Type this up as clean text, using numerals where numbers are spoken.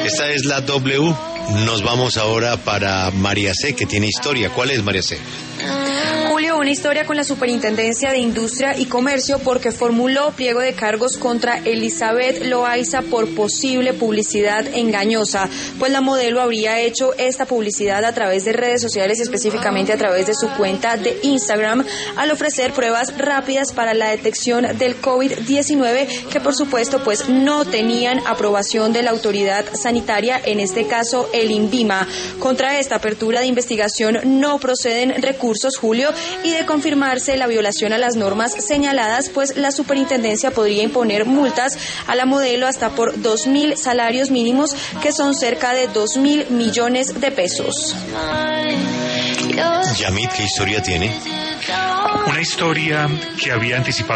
Esta es la W. Nos vamos ahora para María C, que tiene historia. ¿Cuál es, María C? Julio, una historia con la Superintendencia de Industria y Comercio porque formuló pliego de cargos contra Elizabeth Loaiza por posible publicidad engañosa, pues la modelo habría hecho esta publicidad a través de redes sociales, específicamente a través de su cuenta de Instagram, al ofrecer pruebas rápidas para la detección del COVID-19 que por supuesto pues no tenían aprobación de la autoridad sanitaria, en este caso el INVIMA. Contra esta apertura de investigación no proceden recursos, Julio, y de confirmarse la violación a las normas señaladas, pues la superintendencia podría imponer multas a la modelo hasta por 2.000 salarios mínimos, que son cerca de 2.000 millones de pesos. Yamit, ¿qué historia tiene? Una historia que había anticipado